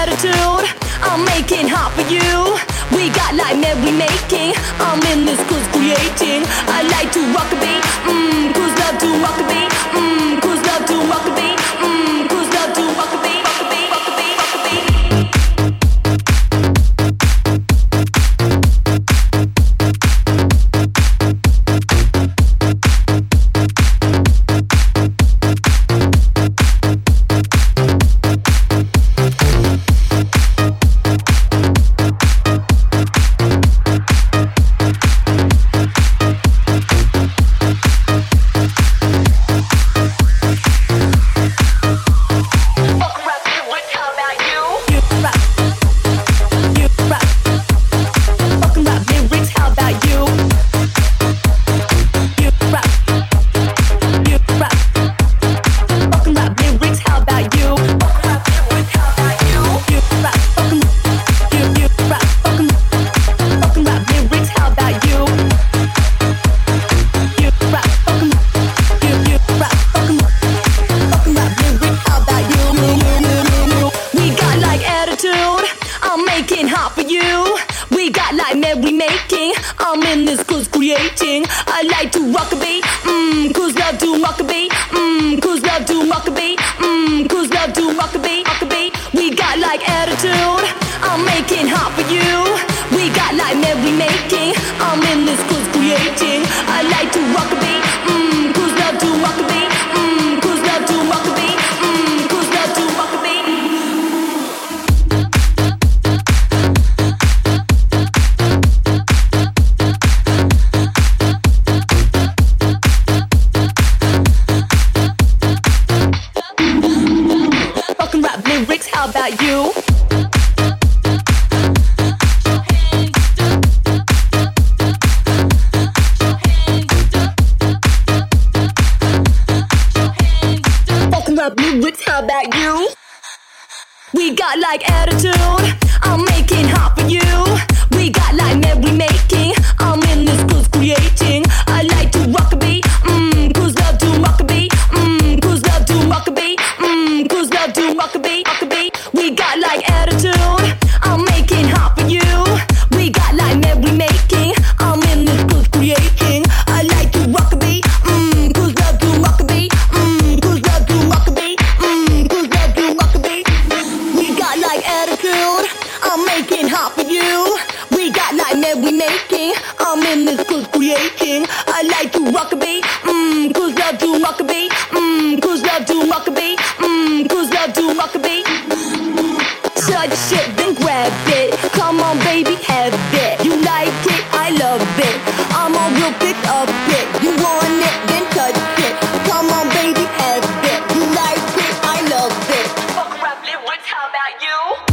attitude, I'm making hot for you. We got like merrymaking, I'm in this cruise creating. I like to rock a beat, cruise love to rock a beat, cruise love to rock a beat, cruise love to rock a beat, rock a beat, rock a beat, rock a beat. I'm making hot for you. We got like merrymaking, I'm in this cruise creating. I like to rock a beat, cruise love to rock a beat, cruise love to rock a beat, cruise love to rock a beat, rock a beat. We got like attitude, I'm making hot for you. We got like merrymaking, I'm in this cruise creating. I like to rock a beat, cruise love to rock a beat, cruise love to rock a beat, cruise love to rock a beat. Lyrics, how about you? Fucking rap lyrics, how about you? We got like attitude, I'm making hot for you. We got like merrymaking, I'm in this cruise creating. I like to rock a beat, cruise love to rock a beat, cruise love to rock a beat, cruise love to rock a beat, rock a beat. We got like attitude, I'm making hot for you. We got like merrymaking, I'm in this cruise creating. I like to rock a beat, cruise love to rock a beat, cruise love to rock a beat, cruise love to rock a beat. We got like attitude, I'm making hot for you. We got like merrymaking, I'm in this cruise creating. I like to rock a beat, cruise love to rock a beat, cruise love to rock a beat, cruise love to rock a beat. Touch shit, then grab it. Come on, baby, have it. You like it, I love it. I'm on real pick up it. You want it, then touch it. Come on, baby, have it. You like it, I love it. Fuck rap lyrics, how about you?